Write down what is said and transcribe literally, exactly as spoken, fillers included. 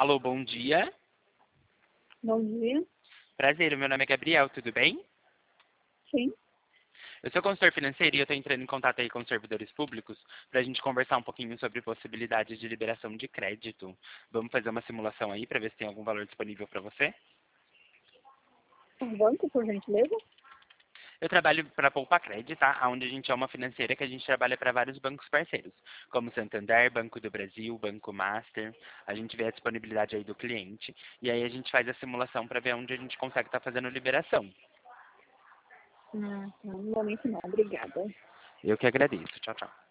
Alô, bom dia. Bom dia. Prazer, meu nome é Gabriel, tudo bem? Sim. Eu sou consultor financeiro e eu estou entrando em contato aí com os servidores públicos para a gente conversar um pouquinho sobre possibilidades de liberação de crédito. Vamos fazer uma simulação aí para ver se tem algum valor disponível para você? Um banco, por gentileza? Eu trabalho para a Poupa Cred, tá? Onde a gente é uma financeira que a gente trabalha para vários bancos parceiros, como Santander, Banco do Brasil, Banco Master. A gente vê a disponibilidade aí do cliente e aí a gente faz a simulação para ver onde a gente consegue estar fazendo liberação. Hum, não, no momento não, obrigada. Eu que agradeço. Tchau, tchau.